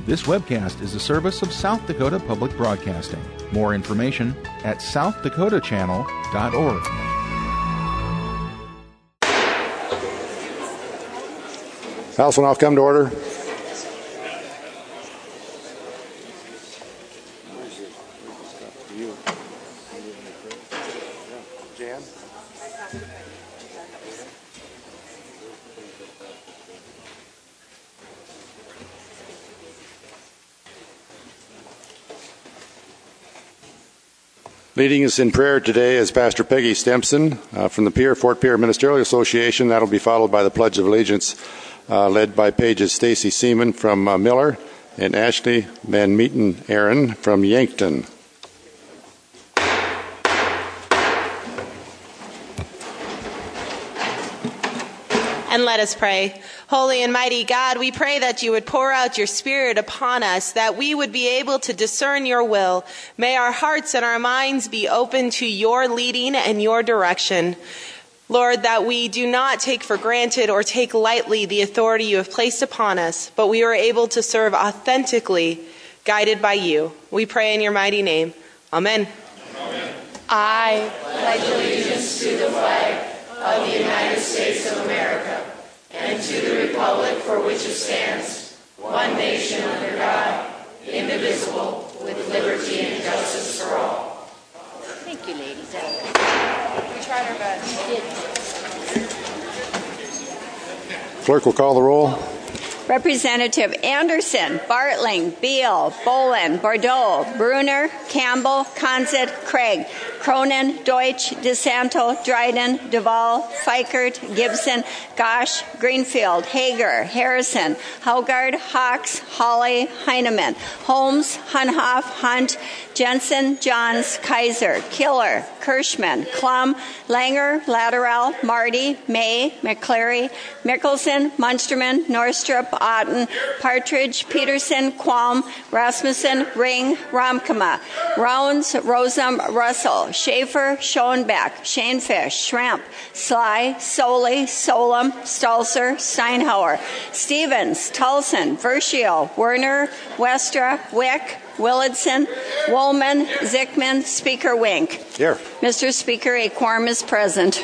This webcast is a service of South Dakota Public Broadcasting. More information at southdakotachannel.org. House will now come to order. Jan? Leading us in prayer today is Pastor Peggy Stempson from the Fort Pierre Ministerial Association. That'll be followed by the Pledge of Allegiance, led by Pages Stacy Seaman from Miller and Ashley Van Meeten Aaron from Yankton. And let us pray. Holy and mighty God, we pray that you would pour out your Spirit upon us, that we would be able to discern your will. May our hearts and our minds be open to your leading and your direction. Lord, that we do not take for granted or take lightly the authority you have placed upon us, but we are able to serve authentically, guided by you. We pray in your mighty name. Amen. Amen. I pledge allegiance to the flag of the United States of America and to the republic for which it stands, one nation under God, indivisible, with liberty and justice for all. Thank you, ladies. We tried our best. Clerk will call the roll. Representative Anderson, Bartling, Beal, Bolin, Bordeaux, Bruner, Campbell, Conzett, Craig, Cronin, Deutsch, DeSanto, Dryden, Duvall, Fikert, Gibson, Gosh, Greenfield, Hager, Harrison, Haugard, Hawks, Hawley, Heineman, Holmes, Hunhoff, Hunt, Jensen, Johns, Kaiser, Killer, Kirschman, Klum, Langer, Lateral, Marty, May, McCleary, Mickelson, Munsterman, Norstrup, Otten, Partridge, Peterson, Qualm, Rasmussen, Ring, Romkema, Rounds, Rosum, Russell, Schaefer, Schoenbeck, Shanefish, Schramp, Sly, Soley, Solem, Stalser, Steinhauer, Stevens, Tulson, Verschio, Werner, Westra, Wick, Willardson, Woolman, Zickman, Speaker Wink. Here. Mr. Speaker, a quorum is present.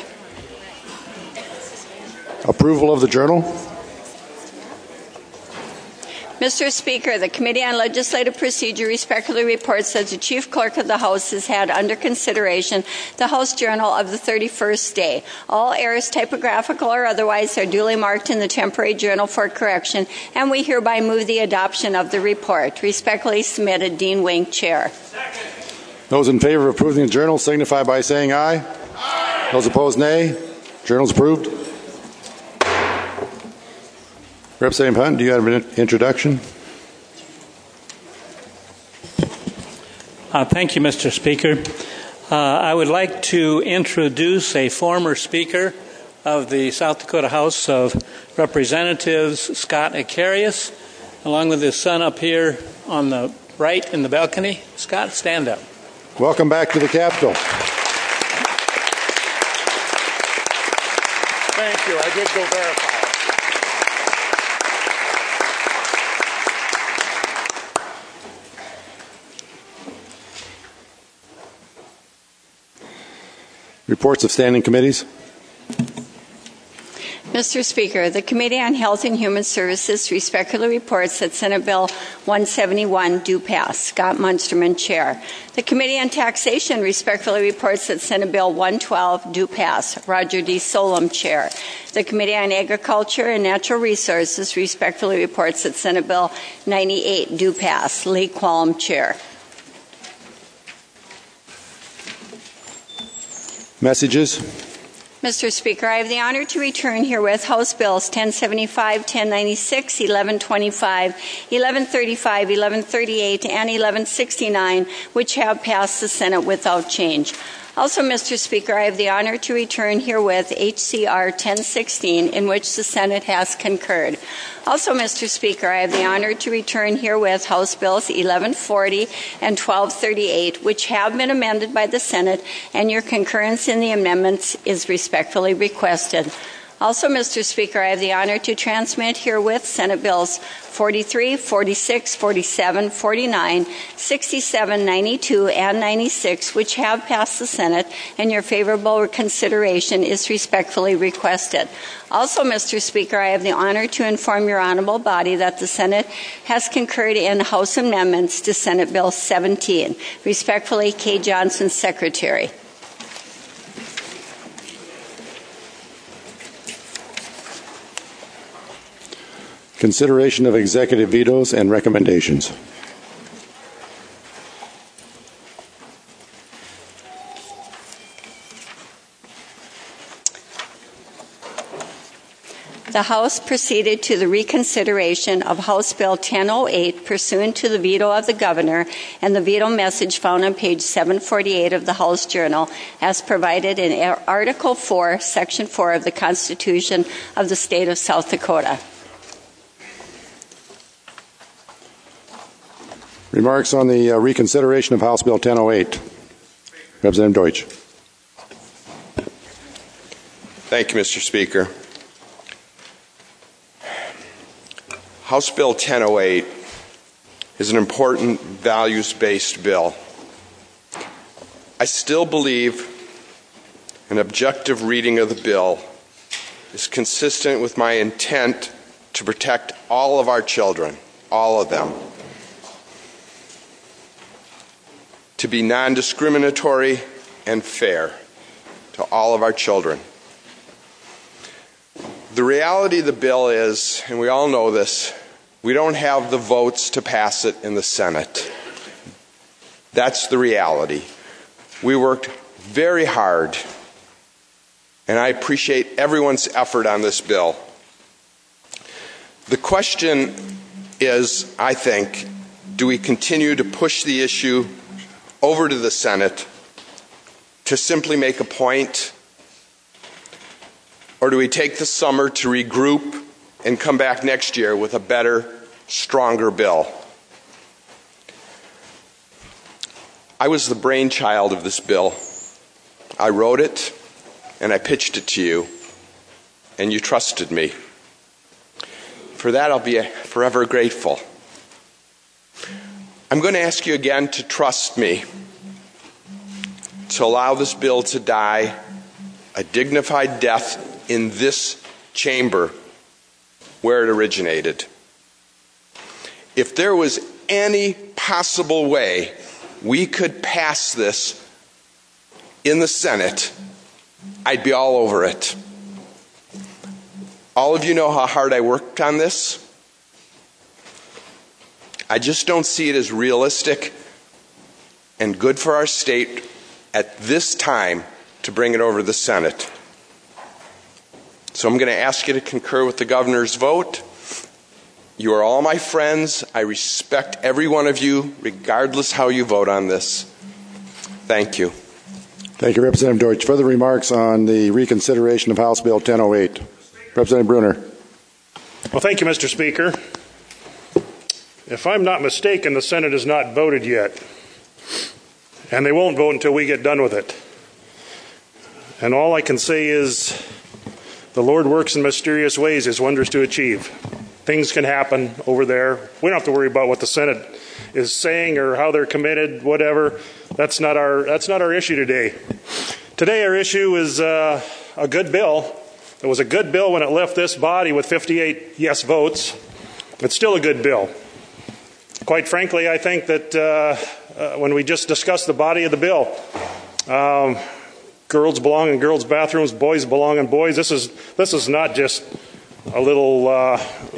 Approval of the journal. Mr. Speaker, the Committee on Legislative Procedure respectfully reports that the Chief Clerk of the House has had under consideration the House Journal of the 31st day. All errors, typographical or otherwise, are duly marked in the temporary journal for correction, and we hereby move the adoption of the report. Respectfully submitted, Dean Wink, Chair. Second. Those in favor of approving the journal signify by saying aye. Aye. Those opposed, nay. Journal's approved. Representative Hunt, do you have an introduction? Thank you, Mr. Speaker. I would like to introduce a former Speaker of the South Dakota House of Representatives, Scott Acarius, along with his son up here on the right in the balcony. Scott, stand up. Welcome back to the Capitol. Thank you. I did go verify. Reports of standing committees. Mr. Speaker, the Committee on Health and Human Services respectfully reports that Senate Bill 171 do pass. Scott Munsterman, Chair. The Committee on Taxation respectfully reports that Senate Bill 112 do pass. Roger D. Solem, Chair. The Committee on Agriculture and Natural Resources respectfully reports that Senate Bill 98 do pass. Lee Qualm, Chair. Messages. Mr. Speaker, I have the honor to return herewith House Bills 1075, 1096, 1125, 1135, 1138, and 1169, which have passed the Senate without change. Also, Mr. Speaker, I have the honor to return herewith HCR 1016, in which the Senate has concurred. Also, Mr. Speaker, I have the honor to return herewith House Bills 1140 and 1238, which have been amended by the Senate, and your concurrence in the amendments is respectfully requested. Also, Mr. Speaker, I have the honor to transmit herewith Senate Bills 43, 46, 47, 49, 67, 92, and 96, which have passed the Senate, and your favorable consideration is respectfully requested. Also, Mr. Speaker, I have the honor to inform your honorable body that the Senate has concurred in House amendments to Senate Bill 17. Respectfully, Kay Johnson, Secretary. Consideration of executive vetoes and recommendations. The House proceeded to the reconsideration of House Bill 1008 pursuant to the veto of the governor and the veto message found on page 748 of the House Journal as provided in Article 4, Section 4 of the Constitution of the State of South Dakota. Remarks on the reconsideration of House Bill 1008. Representative Deutsch. Thank you, Mr. Speaker. House Bill 1008 is an important values-based bill. I still believe an objective reading of the bill is consistent with my intent to protect all of our children, all of them, to be non-discriminatory and fair to all of our children. The reality of the bill is, and we all know this, we don't have the votes to pass it in the Senate. That's the reality. We worked very hard, and I appreciate everyone's effort on this bill. The question is, I think, do we continue to push the issue over to the Senate to simply make a point? Or do we take the summer to regroup and come back next year with a better, stronger bill? I was the brainchild of this bill. I wrote it and I pitched it to you, and you trusted me. For that, I'll be forever grateful. I'm going to ask you again to trust me, to allow this bill to die a dignified death in this chamber where it originated. If there was any possible way we could pass this in the Senate, I'd be all over it. All of you know how hard I worked on this. I just don't see it as realistic and good for our state at this time to bring it over to the Senate. So I'm going to ask you to concur with the governor's vote. You are all my friends. I respect every one of you, regardless how you vote on this. Thank you. Thank you, Representative Deutsch. Further remarks on the reconsideration of House Bill 1008. Representative Bruner. Well, thank you, Mr. Speaker. If I'm not mistaken, the Senate has not voted yet. And they won't vote until we get done with it. And all I can say is the Lord works in mysterious ways, his wonders to achieve. Things can happen over there. We don't have to worry about what the Senate is saying or how they're committed, whatever. That's not our issue today. Today our issue is a good bill. It was a good bill when it left this body with 58 yes votes. It's still a good bill. Quite frankly, I think that when we just discussed the body of the bill, girls belong in girls' bathrooms, boys belong in boys. This is not just a little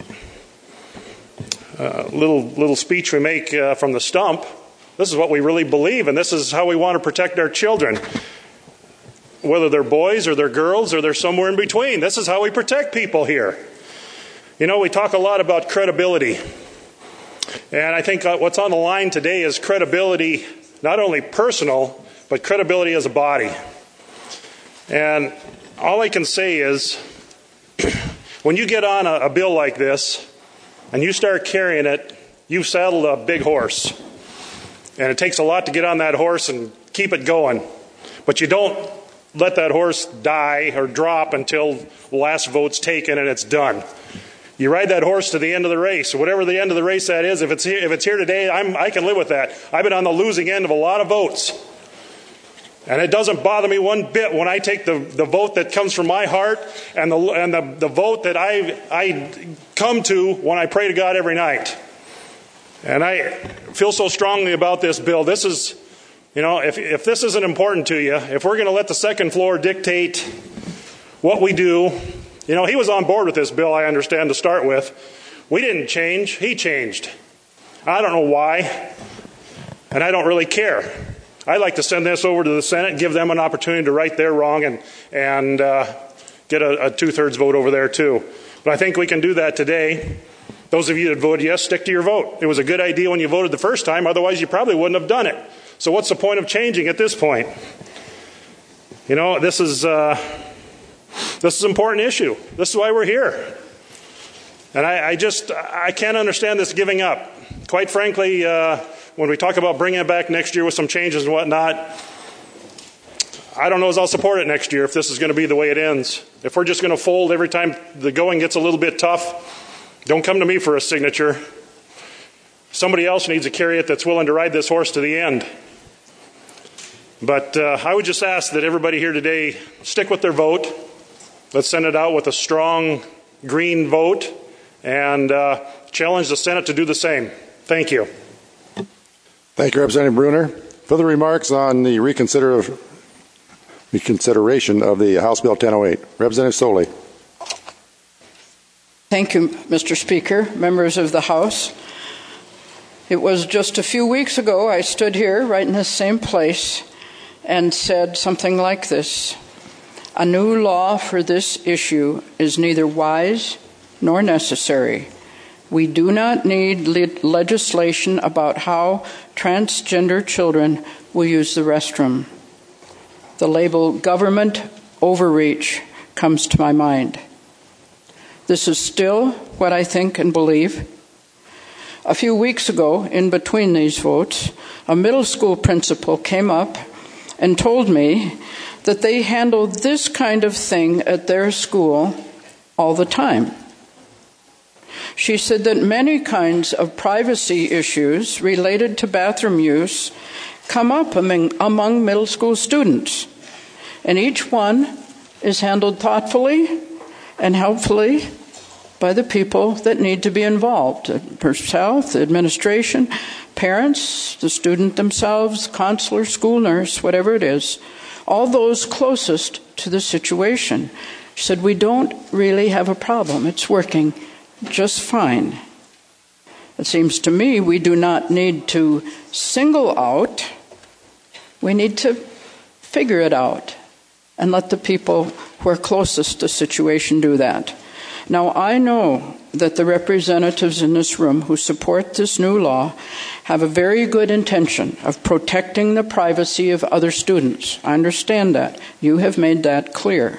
speech we make from the stump. This is what we really believe, and this is how we want to protect our children. Whether they're boys or they're girls or they're somewhere in between. This is how we protect people here. You know, we talk a lot about credibility. And I think what's on the line today is credibility, not only personal, but credibility as a body. And all I can say is, when you get on a bill like this, and you start carrying it, you've saddled a big horse. And it takes a lot to get on that horse and keep it going. But you don't let that horse die or drop until the last vote's taken and it's done. You ride that horse to the end of the race, whatever the end of the race that is. If it's here today, I can live with that. I've been on the losing end of a lot of votes. And it doesn't bother me one bit when I take the vote that comes from my heart and the vote that I come to when I pray to God every night. And I feel so strongly about this bill. This is, if this isn't important to you, if we're going to let the second floor dictate what we do, he was on board with this bill, I understand, to start with. We didn't change. He changed. I don't know why, and I don't really care. I'd like to send this over to the Senate and give them an opportunity to right their wrong and get a two-thirds vote over there too. But I think we can do that today. Those of you that voted yes, stick to your vote. It was a good idea when you voted the first time. Otherwise, you probably wouldn't have done it. So what's the point of changing at this point? This is an important issue. This is why we're here. And I can't understand this giving up. Quite frankly, when we talk about bringing it back next year with some changes and whatnot, I don't know as I'll support it next year if this is going to be the way it ends. If we're just going to fold every time the going gets a little bit tough, don't come to me for a signature. Somebody else needs to carry it that's willing to ride this horse to the end. But I would just ask that everybody here today stick with their vote. Let's send it out with a strong green vote and challenge the Senate to do the same. Thank you. Thank you, Representative Bruner. Further remarks on the reconsideration of the House Bill 1008. Representative Soley. Thank you, Mr. Speaker, members of the House. It was just a few weeks ago I stood here right in this same place and said something like this: a new law for this issue is neither wise nor necessary. We do not need legislation about how transgender children will use the restroom. The label government overreach comes to my mind. This is still what I think and believe. A few weeks ago, in between these votes, a middle school principal came up and told me that they handle this kind of thing at their school all the time. She said that many kinds of privacy issues related to bathroom use come up among middle school students, and each one is handled thoughtfully and helpfully by the people that need to be involved: herself, the administration, parents, the student themselves, counselor, school nurse, whatever it is, all those closest to the situation. She said, we don't really have a problem. It's working just fine. It seems to me we do not need to single out. We need to figure it out and let the people who are closest to the situation do that. Now, I know that the representatives in this room who support this new law have a very good intention of protecting the privacy of other students. I understand that. You have made that clear.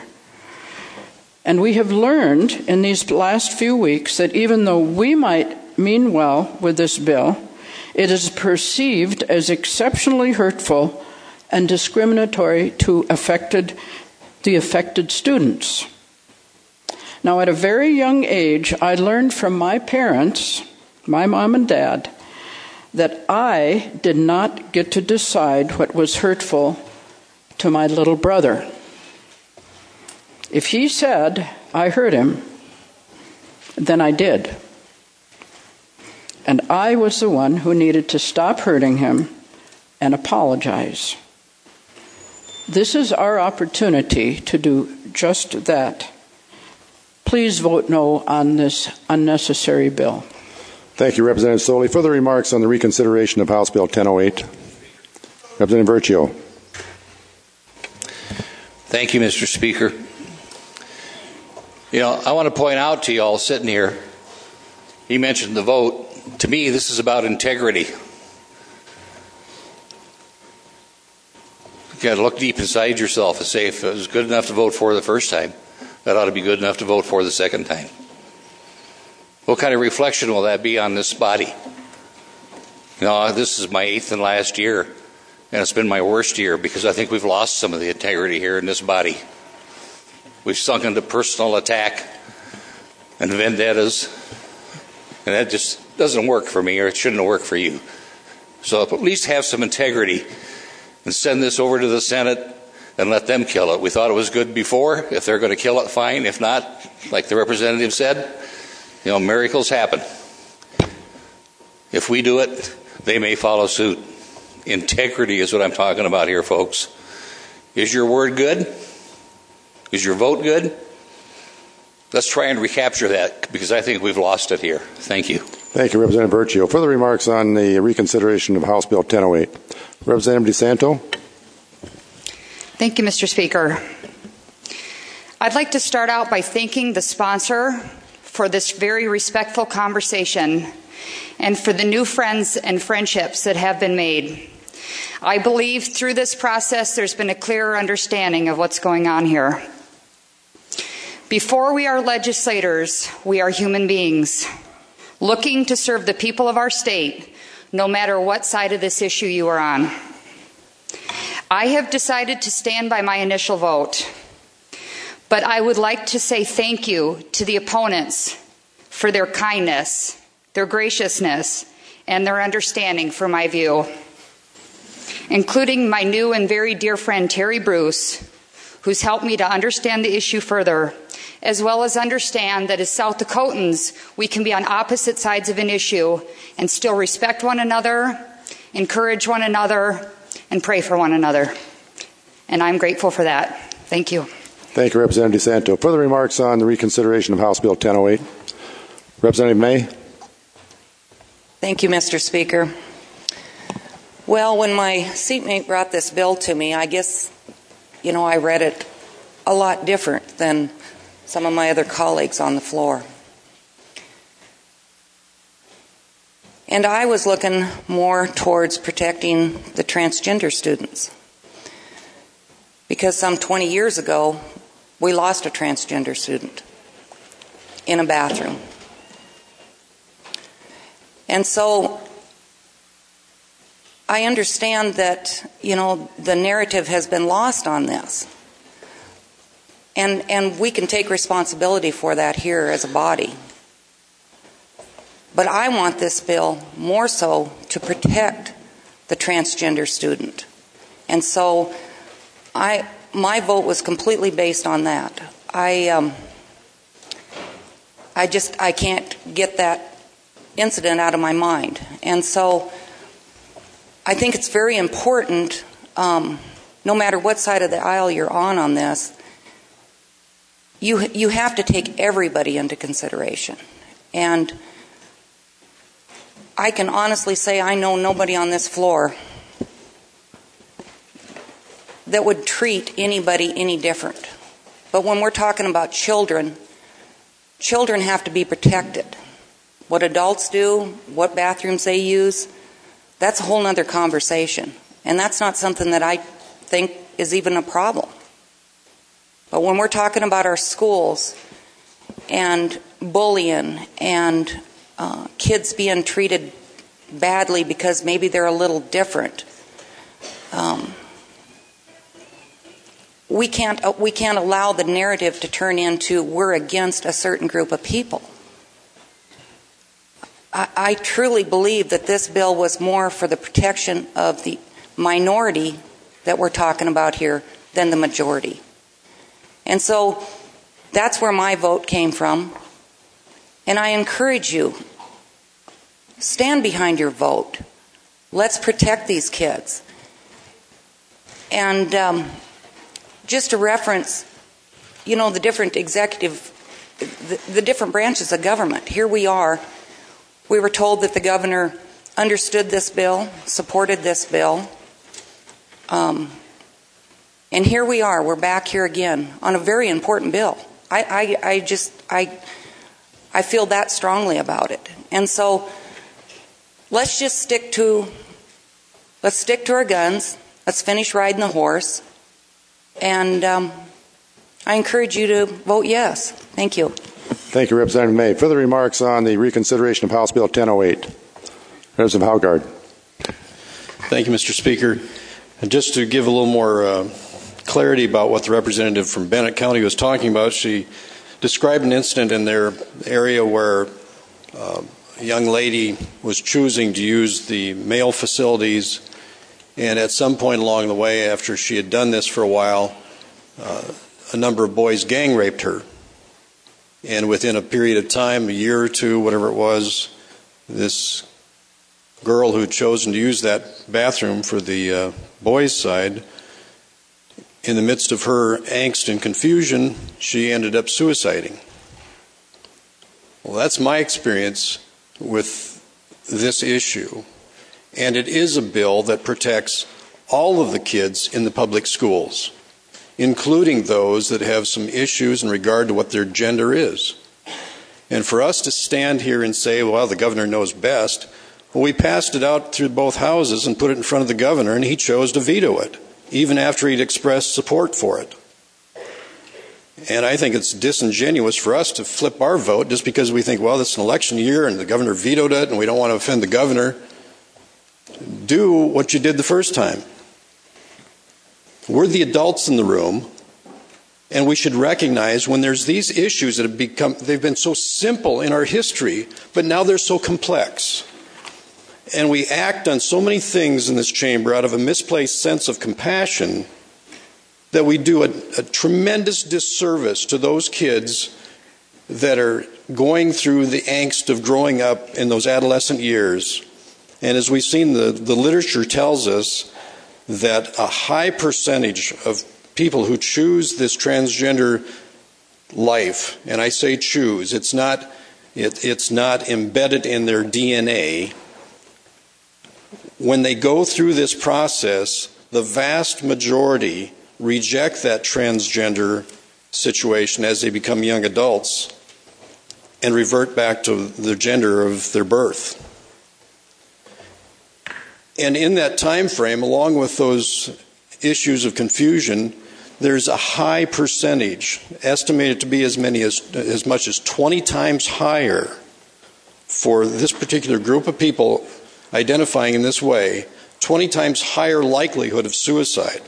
And we have learned in these last few weeks that even though we might mean well with this bill, it is perceived as exceptionally hurtful and discriminatory to the affected students. Now, at a very young age, I learned from my parents, my mom and dad, that I did not get to decide what was hurtful to my little brother. If he said I hurt him, then I did. And I was the one who needed to stop hurting him and apologize. This is our opportunity to do just that. Please vote no on this unnecessary bill. Thank you, Representative Soley. Further remarks on the reconsideration of House Bill 1008. Representative Verchio. Thank you, Mr. Speaker. I want to point out to you all sitting here, you mentioned the vote. To me, this is about integrity. You've got to look deep inside yourself and say, if it was good enough to vote for the first time, that ought to be good enough to vote for the second time. What kind of reflection will that be on this body? This is my 8th and last year And it's been my worst year because I think we've lost some of the integrity here in this body. We've sunk into personal attack and vendettas, and that just doesn't work for me, or it shouldn't work for you. So at least have some integrity and send this over to the Senate and let them kill it. We thought it was good before. If they're going to kill it, fine. If not, like the representative said, miracles happen. If we do it, they may follow suit. Integrity is what I'm talking about here, folks. Is your word good? Is your vote good? Let's try and recapture that, because I think we've lost it here. Thank you. Thank you, Representative Burchio. Further remarks on the reconsideration of House Bill 1008. Representative DeSanto. Thank you, Mr. Speaker. I'd like to start out by thanking the sponsor for this very respectful conversation and for the new friends and friendships that have been made. I believe through this process there's been a clearer understanding of what's going on here. Before we are legislators, we are human beings, looking to serve the people of our state, no matter what side of this issue you are on. I have decided to stand by my initial vote, but I would like to say thank you to the opponents for their kindness, their graciousness, and their understanding for my view, including my new and very dear friend Terry Bruce, who's helped me to understand the issue further, as well as understand that as South Dakotans, we can be on opposite sides of an issue and still respect one another, encourage one another, and pray for one another. And I'm grateful for that. Thank you. Thank you, Representative DeSanto. Further remarks on the reconsideration of House Bill 1008. Representative May. Thank you, Mr. Speaker. Well, when my seatmate brought this bill to me, I guess, I read it a lot different than some of my other colleagues on the floor. And I was looking more towards protecting the transgender students. Because some 20 years ago, we lost a transgender student in a bathroom. And so I understand that, the narrative has been lost on this. And we can take responsibility for that here as a body. But I want this bill more so to protect the transgender student. And so my vote was completely based on that. I can't get that incident out of my mind. And so I think it's very important, no matter what side of the aisle you're on this, you have to take everybody into consideration. And I can honestly say I know nobody on this floor that would treat anybody any different. But when we're talking about children have to be protected. What adults do, what bathrooms they use, that's a whole other conversation. And that's not something that I think is even a problem. But when we're talking about our schools and bullying and kids being treated badly because maybe they're a little different, we can't allow the narrative to turn into we're against a certain group of people. I truly believe that this bill was more for the protection of the minority that we're talking about here than the majority. And so that's where my vote came from. And I encourage you, stand behind your vote. Let's protect these kids. And just to reference, the different the different branches of government. Here we are. We were told that the governor understood this bill, supported this bill. And here we are. We're back here again on a very important bill. I feel that strongly about it. And so let's just stick to our guns. Let's finish riding the horse. And I encourage you to vote yes. Thank you. Thank you, Representative May. Further remarks on the reconsideration of House Bill 1008. Representative Haugard. Thank you, Mr. Speaker. And just to give a little more clarity about what the representative from Bennett County was talking about, she described an incident in their area where a young lady was choosing to use the male facilities, and at some point along the way, after she had done this for a while, a number of boys gang raped her. And within a period of time, a year or two, whatever it was, this girl who had chosen to use that bathroom for the boys' side, in the midst of her angst and confusion, she ended up suiciding. Well, that's my experience with this issue. And it is a bill that protects all of the kids in the public schools, including those that have some issues in regard to what their gender is. And for us to stand here and say, well, the governor knows best, well, we passed it out through both houses and put it in front of the governor, and he chose to veto it, even after he'd expressed support for it. And I think it's disingenuous for us to flip our vote just because we think, well, it's an election year and the governor vetoed it and we don't want to offend the governor. Do what you did the first time. We're the adults in the room, and we should recognize when there's these issues that have they've been so simple in our history, but now they're so complex. And we act on so many things in this chamber out of a misplaced sense of compassion that we do a tremendous disservice to those kids that are going through the angst of growing up in those adolescent years. And as we've seen, the literature tells us that a high percentage of people who choose this transgender life, and I say choose, it's not embedded in their DNA. When they go through this process, the vast majority reject that transgender situation as they become young adults and revert back to the gender of their birth. And in that time frame, along with those issues of confusion, there's a high percentage, estimated to be as much as 20 times higher for this particular group of people identifying in this way, 20 times higher likelihood of suicide.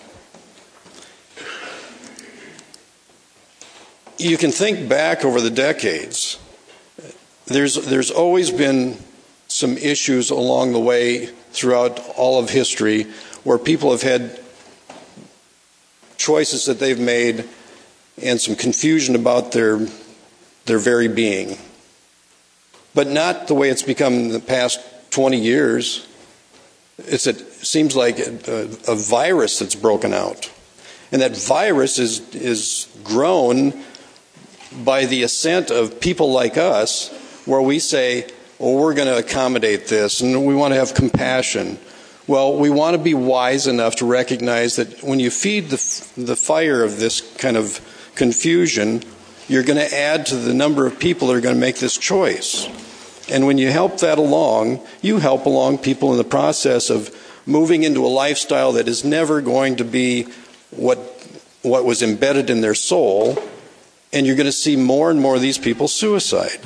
You can think back over the decades. There's always been some issues along the way throughout all of history where people have had choices that they've made and some confusion about their very being. But not the way it's become in the past 20 years. It seems like a virus that's broken out. And that virus is grown by the assent of people like us, where we say, well, we're going to accommodate this and we want to have compassion. Well, we want to be wise enough to recognize that when you feed the fire of this kind of confusion, you're going to add to the number of people that are going to make this choice. And when you help that along, you help along people in the process of moving into a lifestyle that is never going to be what was embedded in their soul, and you're going to see more and more of these people suicide.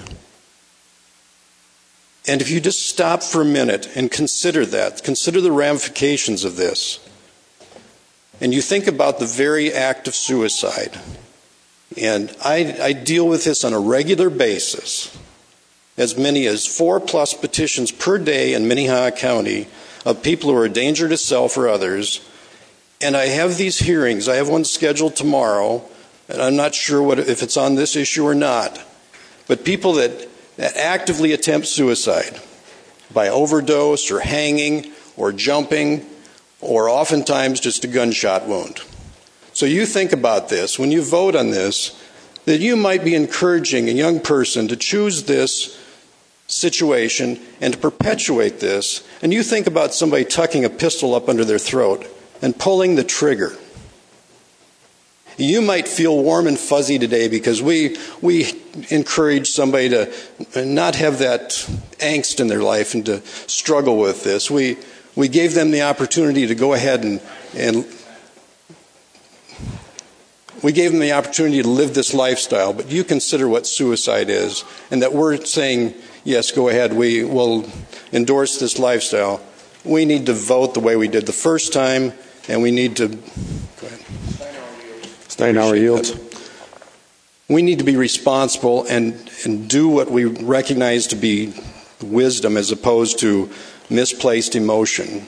And if you just stop for a minute and consider that, consider the ramifications of this, and you think about the very act of suicide, and I deal with this on a regular basis, as many as 4+ petitions per day in Minnehaha County of people who are a danger to self or others, and I have these hearings. I have one scheduled tomorrow, and I'm not sure if it's on this issue or not, but people that actively attempt suicide by overdose or hanging or jumping or oftentimes just a gunshot wound. So you think about this, when you vote on this, that you might be encouraging a young person to choose this situation and to perpetuate this, and you think about somebody tucking a pistol up under their throat and pulling the trigger. You might feel warm and fuzzy today because we encourage somebody to not have that angst in their life and to struggle with this. We gave them the opportunity to go ahead and we gave them the opportunity to live this lifestyle, but you consider what suicide is, and that we're saying, yes, go ahead, we will endorse this lifestyle. We need to vote the way we did the first time and we need to... Go ahead. Steinhauer yields. We need to be responsible and do what we recognize to be wisdom as opposed to misplaced emotion.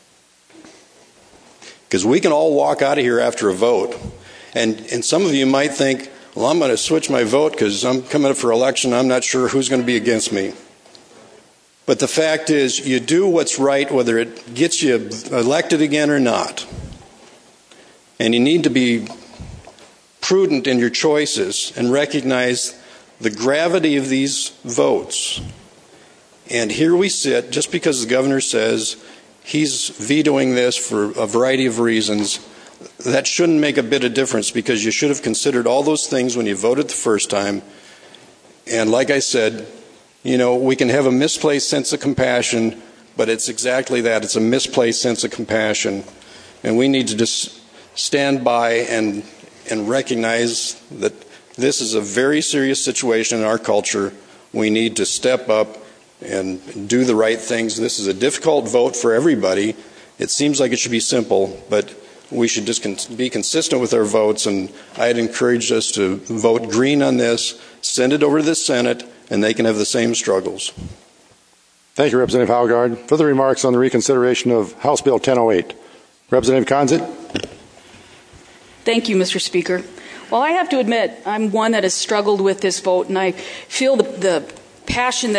Because we can all walk out of here after a vote, and some of you might think, well, I'm going to switch my vote because I'm coming up for election. I'm not sure who's going to be against me. But the fact is, you do what's right, whether it gets you elected again or not. And you need to be prudent in your choices and recognize the gravity of these votes. And here we sit, just because the governor says he's vetoing this for a variety of reasons. That shouldn't make a bit of difference, because you should have considered all those things when you voted the first time. And like I said, we can have a misplaced sense of compassion, but it's exactly that. It's a misplaced sense of compassion. And we need to just stand by and recognize that this is a very serious situation in our culture. We need to step up and do the right things. This is a difficult vote for everybody. It seems like it should be simple, but we should just be consistent with our votes, and I'd encourage us to vote green on this, send it over to the Senate, and they can have the same struggles. Thank you, Representative Haugaard. Further remarks on the reconsideration of House Bill 1008. Representative Conzit. Thank you, Mr. Speaker. Well, I have to admit, I'm one that has struggled with this vote, and I feel the passion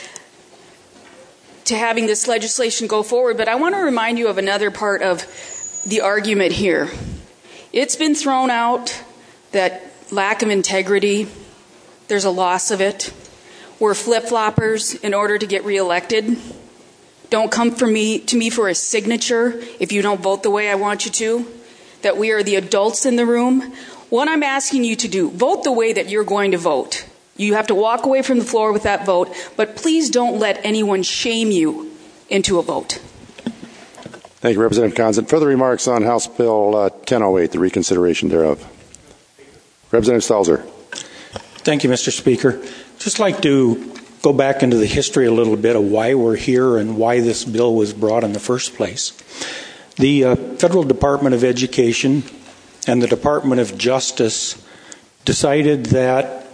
to having this legislation go forward, but I want to remind you of another part of the argument here. It's been thrown out that lack of integrity, there's a loss of it. We're flip-floppers in order to get reelected. Don't come to me for a signature if you don't vote the way I want you to. That we are the adults in the room. What I'm asking you to do, vote the way that you're going to vote. You have to walk away from the floor with that vote, but please don't let anyone shame you into a vote. Thank you, Representative Conzit. Further remarks on House Bill 1008, the reconsideration thereof. Representative Stalzer. Thank you, Mr. Speaker. Just like to go back into the history a little bit of why we're here and why this bill was brought in the first place. The Federal Department of Education and the Department of Justice decided that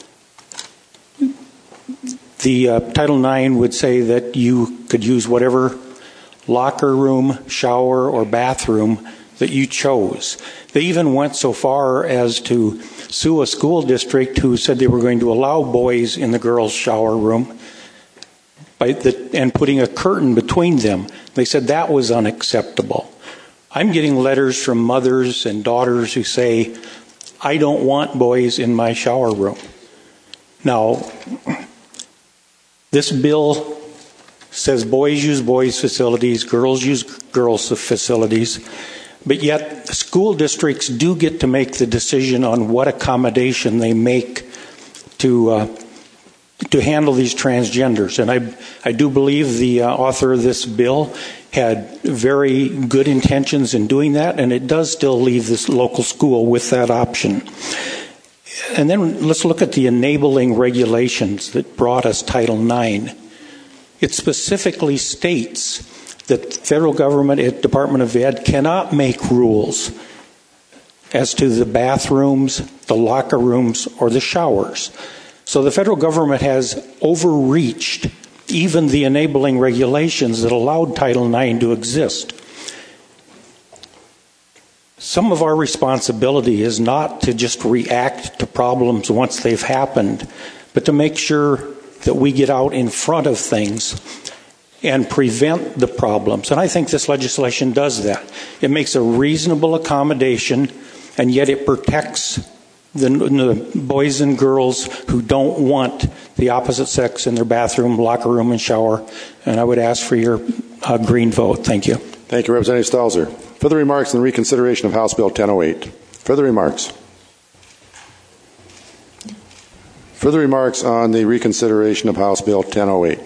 the Title IX would say that you could use whatever locker room, shower, or bathroom that you chose. They even went so far as to sue a school district who said they were going to allow boys in the girls' shower room and putting a curtain between them. They said that was unacceptable. I'm getting letters from mothers and daughters who say, I don't want boys in my shower room. Now, this bill says boys use boys' facilities, girls use girls' facilities, but yet school districts do get to make the decision on what accommodation they make to handle these transgenders. And I do believe the author of this bill had very good intentions in doing that, and it does still leave this local school with that option. And then let's look at the enabling regulations that brought us Title IX. It specifically states that the federal government, Department of Ed, cannot make rules as to the bathrooms, the locker rooms, or the showers. So the federal government has overreached even the enabling regulations that allowed Title IX to exist. Some of our responsibility is not to just react to problems once they've happened, but to make sure that we get out in front of things and prevent the problems. And I think this legislation does that. It makes a reasonable accommodation, and yet it protects the boys and girls who don't want the opposite sex in their bathroom, locker room, and shower. And I would ask for your green vote. Thank you. Thank you, Representative Stalzer. Further remarks on the reconsideration of House Bill 1008. Further remarks. Further remarks on the reconsideration of House Bill 1008.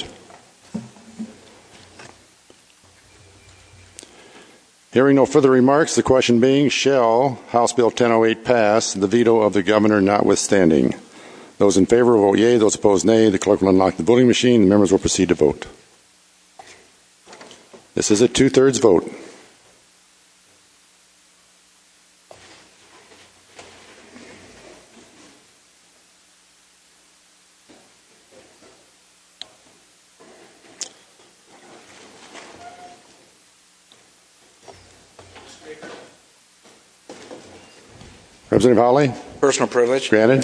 Hearing no further remarks, the question being, shall House Bill 1008 pass, the veto of the governor notwithstanding? Those in favor will vote yea, those opposed nay. The clerk will unlock the voting machine. The members will proceed to vote. This is a 2/3 vote. Representative Hawley? Personal privilege. Granted.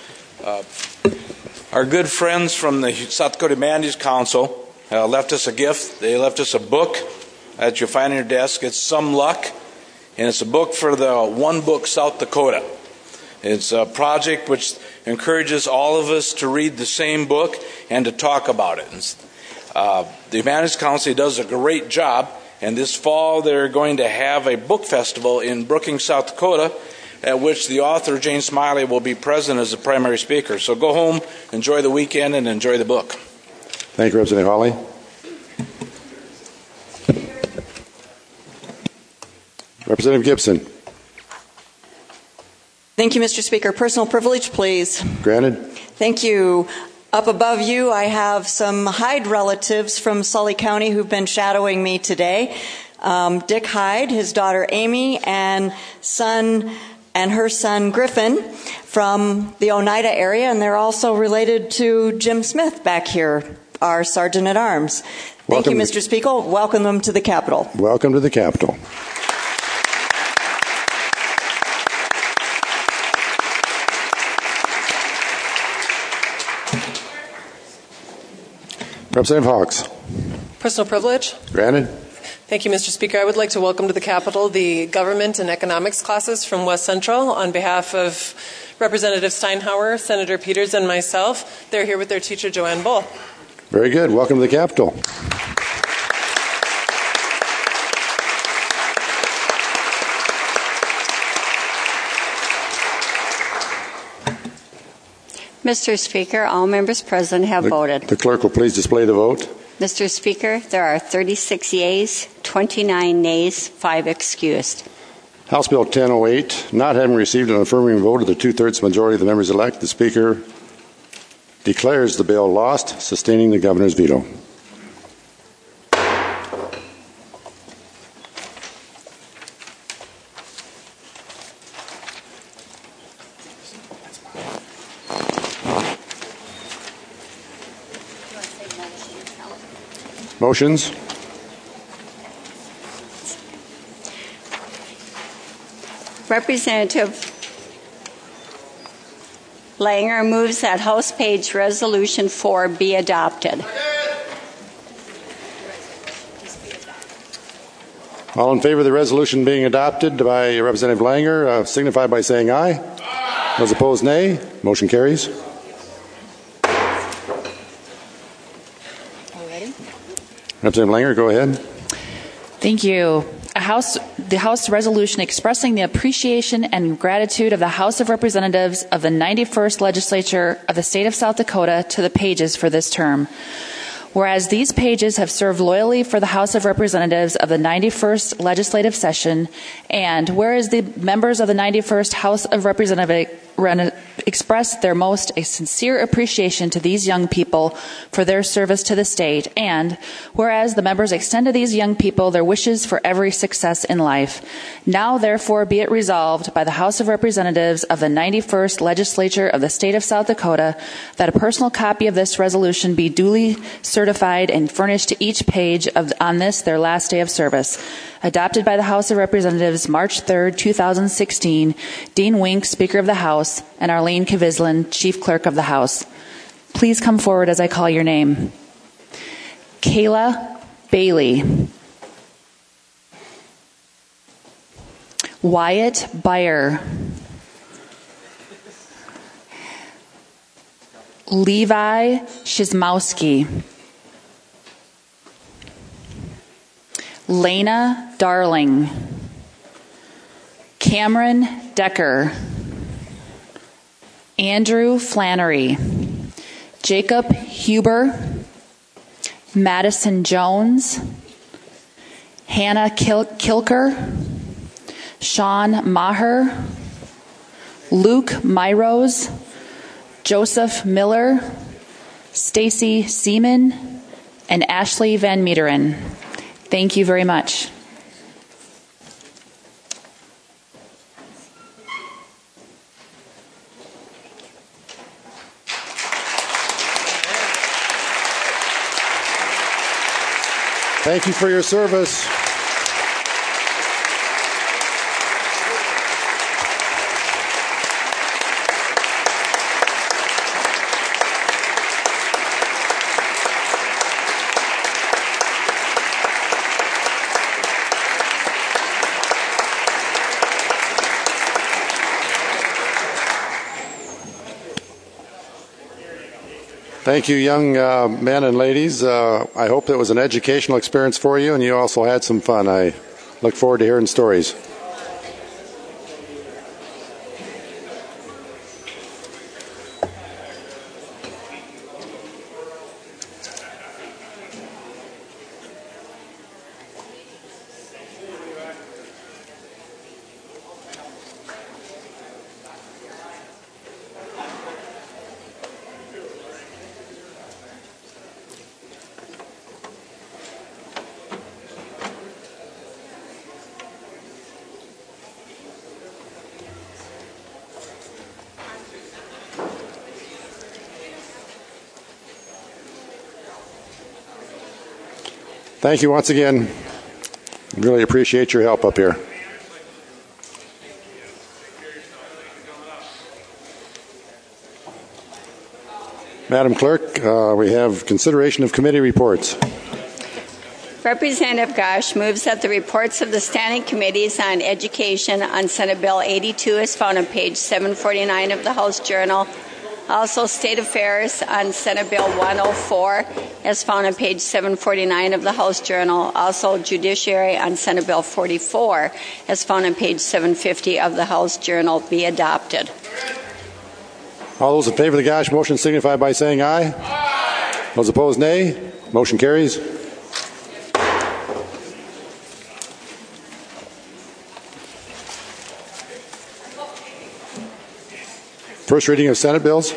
Our good friends from the South Dakota Humanities Council left us a gift. They left us a book that you'll find on your desk. It's Some Luck, and it's a book for the One Book South Dakota. It's a project which encourages all of us to read the same book and to talk about it. The Humanities Council does a great job, and this fall they're going to have a book festival in Brookings, South Dakota, at which the author, Jane Smiley, will be present as the primary speaker. So go home, enjoy the weekend, and enjoy the book. Thank you, Representative Hawley. Representative Gibson. Thank you, Mr. Speaker. Personal privilege, please. Granted. Thank you. Up above you, I have some Hyde relatives from Sully County who've been shadowing me today. Dick Hyde, his daughter Amy, and her son Griffin from the Oneida area, and they're also related to Jim Smith back here, our Sergeant at Arms. Thank you, Mr. Speaker. Welcome them to the Capitol. Welcome to the Capitol. Representative Hawks. Personal privilege. Granted. Thank you, Mr. Speaker. I would like to welcome to the Capitol the government and economics classes from West Central on behalf of Representative Steinhauer, Senator Peters, and myself. They're here with their teacher, Joanne Bull. Very good. Welcome to the Capitol. Mr. Speaker, all members present have voted. The clerk will please display the vote. Mr. Speaker, there are 36 yeas, 29 nays, 5 excused. House Bill 1008, not having received an affirmative vote of the two-thirds majority of the members elect, the Speaker declares the bill lost, sustaining the governor's veto. Motions? Representative Langer moves that House Page Resolution 4 be adopted. All in favor of the resolution being adopted by Representative Langer, signify by saying aye. Aye. Those opposed, nay. Motion carries. Representative Langer, go ahead. Thank you. The House resolution expressing the appreciation and gratitude of the House of Representatives of the 91st Legislature of the State of South Dakota to the pages for this term. Whereas these pages have served loyally for the House of Representatives of the 91st Legislative Session, and whereas the members of the 91st House of Representatives express their most sincere appreciation to these young people for their service to the state, and whereas the members extend to these young people their wishes for every success in life. Now, therefore, be it resolved by the House of Representatives of the 91st Legislature of the State of South Dakota that a personal copy of this resolution be duly certified and furnished to each page on this, their last day of service. Adopted by the House of Representatives March 3, 2016, Dean Wink, Speaker of the House, and Arlene Kvislin, Chief Clerk of the House. Please come forward as I call your name. Kayla Bailey. Wyatt Byer. Levi Shizmowski. Lena Darling. Cameron Decker. Andrew Flannery. Jacob Huber. Madison Jones. Hannah Kilker. Sean Maher. Luke Myrose. Joseph Miller. Stacy Seaman. And Ashley Van Meteren. Thank you very much. Thank you for your service. All Thank you, young men and ladies. I hope that was an educational experience for you, and you also had some fun. I look forward to hearing stories. Thank you once again. Really appreciate your help up here. Madam Clerk, we have consideration of committee reports. Representative Gosch moves that the reports of the standing committees on education on Senate Bill 82 is found on page 749 of the House Journal. Also, State Affairs on Senate Bill 104 as found on page 749 of the House Journal. Also, Judiciary on Senate Bill 44 as found on page 750 of the House Journal be adopted. All those in favor of the Gosch motion signify by saying aye. Aye. Those opposed, nay. Motion carries. First reading of Senate bills.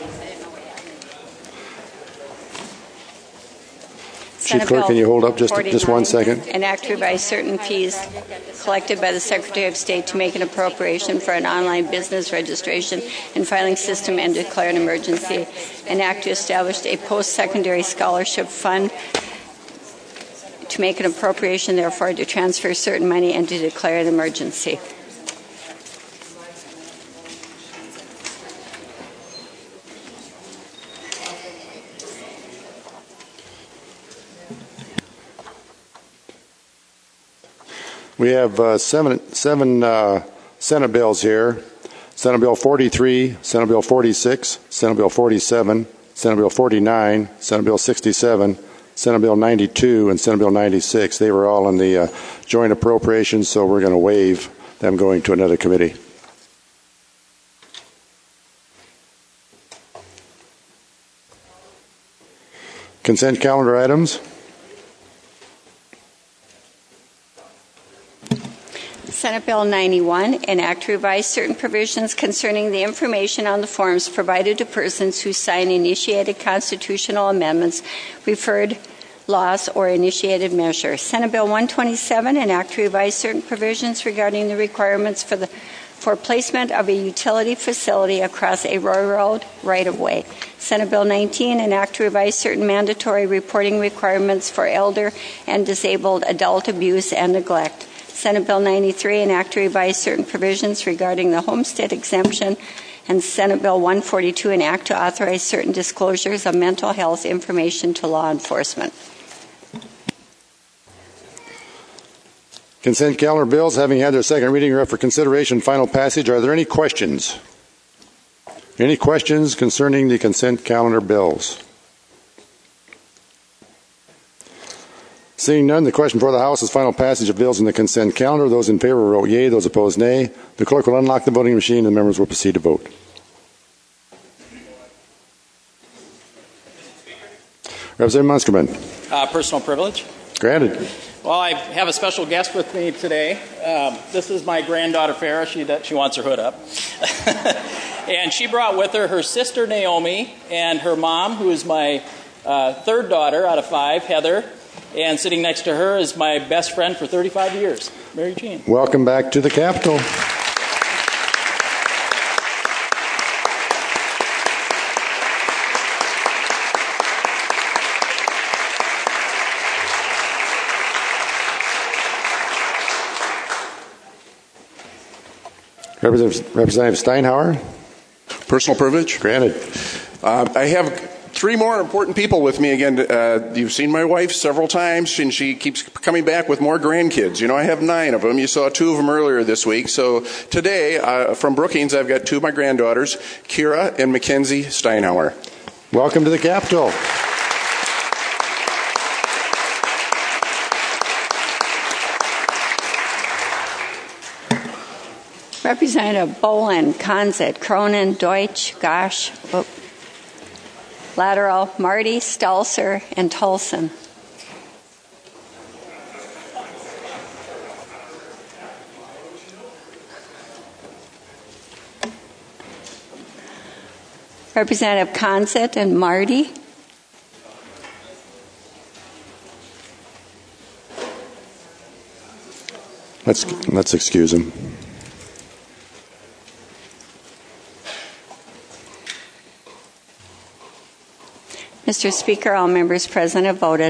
Chief Clerk, can you hold up just 1 second? Enact to revise certain fees collected by the Secretary of State to make an appropriation for an online business registration and filing system and declare an emergency. Enact to establish a post-secondary scholarship fund to make an appropriation, therefore, to transfer certain money and to declare an emergency. We have seven Senate bills here. Senate Bill 43, Senate Bill 46, Senate Bill 47, Senate Bill 49, Senate Bill 67, Senate Bill 92, and Senate Bill 96. They were all in the joint appropriations, so we're going to waive them going to another committee. Consent calendar items. Senate Bill 91, enact to revise certain provisions concerning the information on the forms provided to persons who sign initiated constitutional amendments, referred laws, or initiated measures. Senate Bill 127, enact to revise certain provisions regarding the requirements for placement of a utility facility across a railroad right-of-way. Senate Bill 19, enact to revise certain mandatory reporting requirements for elder and disabled adult abuse and neglect. Senate Bill 93, enact to revise certain provisions regarding the homestead exemption, and Senate Bill 142, enact to authorize certain disclosures of mental health information to law enforcement. Consent calendar bills having had their second reading are up for consideration and final passage. Are there any questions? Any questions concerning the consent calendar bills? Seeing none, the question before the House is final passage of bills in the consent calendar. Those in favor vote yea, those opposed nay. The clerk will unlock the voting machine and the members will proceed to vote. Representative Muskerman. Personal privilege. Granted. Well, I have a special guest with me today. This is my granddaughter, Farrah. She wants her hood up. And she brought with her sister, Naomi, and her mom, who is my third daughter out of 5, Heather. And sitting next to her is my best friend for 35 years, Mary Jean. Welcome back to the Capitol. Representative Steinhauer. Personal privilege. Granted. I have 3 more important people with me again. You've seen my wife several times, and she keeps coming back with more grandkids. You know, I have 9 of them. You saw 2 of them earlier this week. So today, from Brookings, I've got 2 of my granddaughters, Kira and Mackenzie Steinhauer. Welcome to the Capitol. Representative Boland, Conzett, Cronin, Deutsch, Gosch, Lateral, Marty, Stelzer, and Tolson. Representative Conzett and Marty. Let's excuse him. Mr. Speaker, all members present have voted.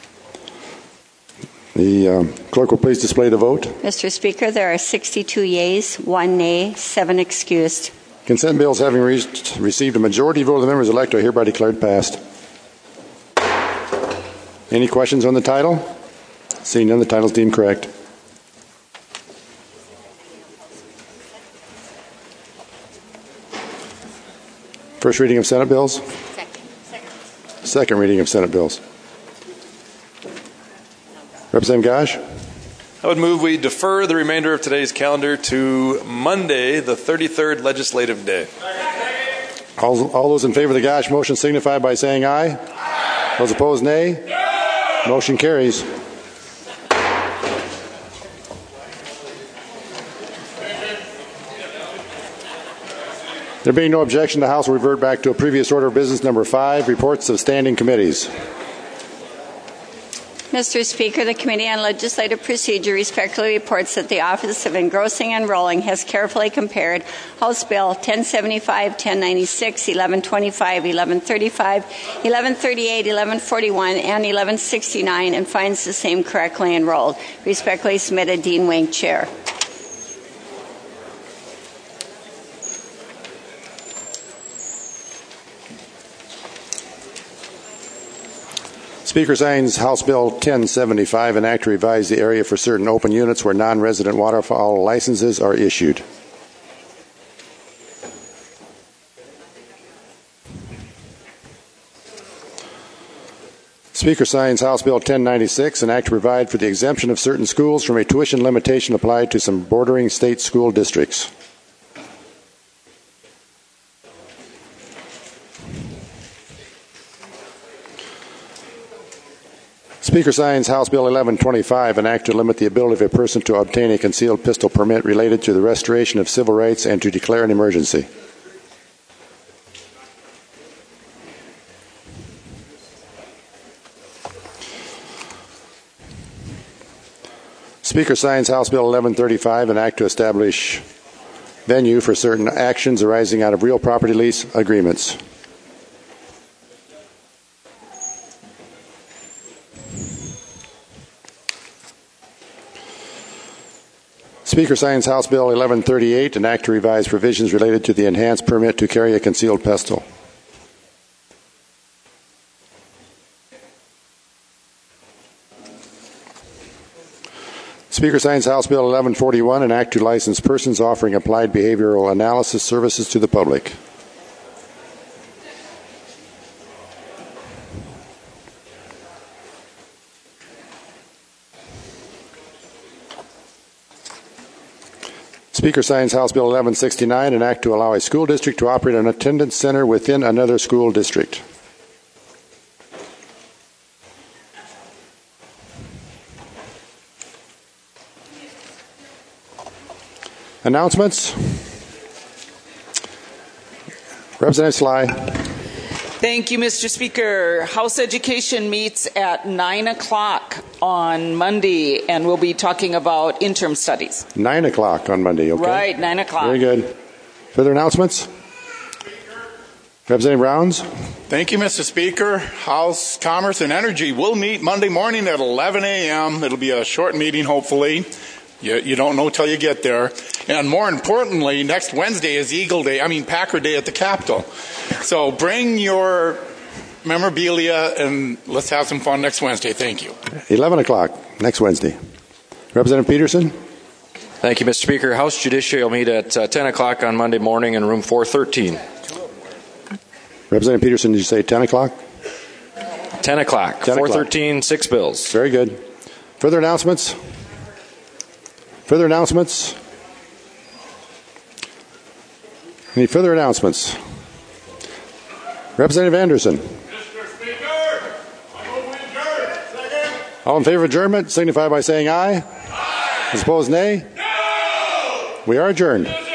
The clerk will please display the vote. Mr. Speaker, there are 62 yeas, 1 nay, 7 excused. Consent bills having received a majority vote of the members elect are hereby declared passed. Any questions on the title? Seeing none, the title is deemed correct. First reading of Senate bills? Second reading of Senate bills. Representative Gosch? I would move we defer the remainder of today's calendar to Monday, the 33rd legislative day. All those in favor of the Gosch motion signify by saying aye. Aye. Those opposed, nay. No. Motion carries. There being no objection, the House will revert back to a previous order of business number 5, reports of standing committees. Mr. Speaker, the Committee on Legislative Procedure respectfully reports that the Office of Engrossing and Rolling has carefully compared House Bill 1075, 1096, 1125, 1135, 1138, 1141, and 1169 and finds the same correctly enrolled. Respectfully submitted, Dean Wink, Chair. Speaker signs House Bill 1075, an act to revise the area for certain open units where non-resident waterfowl licenses are issued. Speaker signs House Bill 1096, an act to provide for the exemption of certain schools from a tuition limitation applied to some bordering state school districts. Speaker signs House Bill 1125, an act to limit the ability of a person to obtain a concealed pistol permit related to the restoration of civil rights and to declare an emergency. Speaker signs House Bill 1135, an act to establish venue for certain actions arising out of real property lease agreements. Speaker signs House Bill 1138, an act to revise provisions related to the enhanced permit to carry a concealed pistol. Speaker signs House Bill 1141, an act to license persons offering applied behavioral analysis services to the public. Speaker signs House Bill 1169, an act to allow a school district to operate an attendance center within another school district. Announcements. Representative Sly. Thank you, Mr. Speaker. House Education meets at 9 o'clock on Monday, and we'll be talking about interim studies. 9 o'clock on Monday, okay? Right, 9 o'clock. Very good. Further announcements? Representative Rounds. Thank you, Mr. Speaker. House Commerce and Energy will meet Monday morning at 11 a.m. It'll be a short meeting, hopefully. You don't know till you get there. And more importantly, next Wednesday is Packer Day at the Capitol. So bring your memorabilia and let's have some fun next Wednesday. Thank you. 11 o'clock next Wednesday. Representative Peterson. Thank you, Mr. Speaker. House Judiciary will meet at 10 o'clock on Monday morning in room 413. Representative Peterson, did you say 10 o'clock? 10 o'clock. 413, 6 bills. Very good. Further announcements? Further announcements? Any further announcements? Representative Anderson. Mr. Speaker, I move we adjourn. Second. All in favor of adjournment, signify by saying aye. Aye. As opposed, nay? No. We are adjourned.